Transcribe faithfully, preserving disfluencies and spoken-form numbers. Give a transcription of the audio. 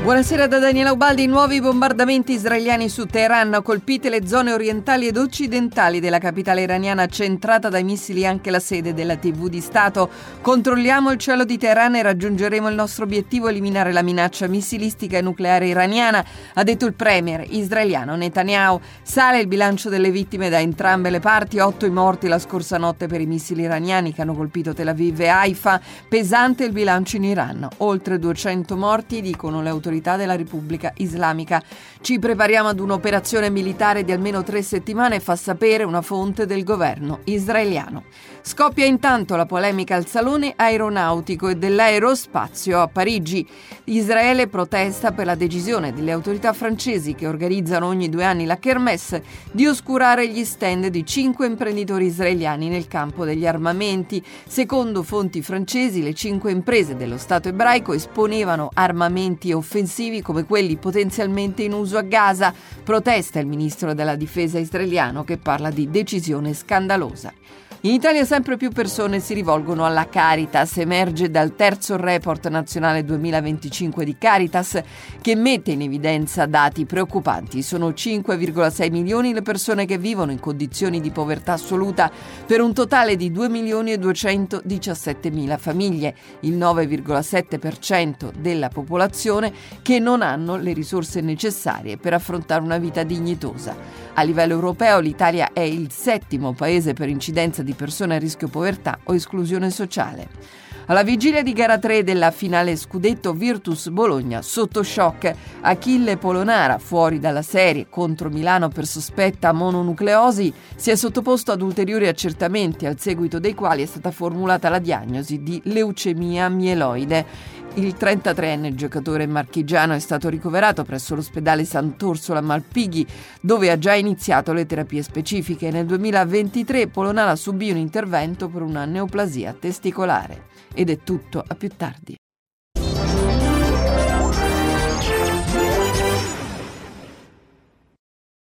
Buonasera da Daniela Ubaldi. Nuovi bombardamenti israeliani su Teheran, colpite le zone orientali ed occidentali della capitale iraniana, centrata dai missili anche la sede della tivù di Stato. Controlliamo il cielo di Teheran e raggiungeremo il nostro obiettivo: eliminare la minaccia missilistica e nucleare iraniana, ha detto il premier israeliano Netanyahu. Sale il bilancio delle vittime da entrambe le parti, otto i morti la scorsa notte per i missili iraniani che hanno colpito Tel Aviv e Haifa. Pesante il bilancio in Iran, oltre duecento morti, dicono le autorità della Repubblica Islamica. Ci prepariamo ad un'operazione militare di almeno tre settimane, fa sapere una fonte del governo israeliano. Scoppia intanto la polemica al salone aeronautico e dell'aerospazio a Parigi. Israele protesta per la decisione delle autorità francesi, che organizzano ogni due anni la Kermesse, di oscurare gli stand di cinque imprenditori israeliani nel campo degli armamenti. Secondo fonti francesi, le cinque imprese dello Stato ebraico esponevano armamenti offensivi come quelli potenzialmente in uso a Gaza. Protesta il ministro della difesa israeliano, che parla di decisione scandalosa. In Italia sempre più persone si rivolgono alla Caritas. Emerge dal terzo report nazionale duemilaventicinque di Caritas, che mette in evidenza dati preoccupanti. Sono cinque virgola sei milioni le persone che vivono in condizioni di povertà assoluta, per un totale di due milioni e duecentodiciassettemila famiglie, il nove virgola sette per cento della popolazione, che non hanno le risorse necessarie per affrontare una vita dignitosa. A livello europeo l'Italia è il settimo paese per incidenza di persone a rischio povertà o esclusione sociale. Alla vigilia di gara tre della finale scudetto, Virtus Bologna sotto shock. Achille Polonara, fuori dalla serie contro Milano per sospetta mononucleosi, si è sottoposto ad ulteriori accertamenti, al seguito dei quali è stata formulata la diagnosi di leucemia mieloide. Il trentatreenne giocatore marchigiano è stato ricoverato presso l'ospedale Sant'Orsola Malpighi, dove ha già iniziato le terapie specifiche. Nel duemilaventitré Polonara subì un intervento per una neoplasia testicolare. Ed è tutto, a più tardi.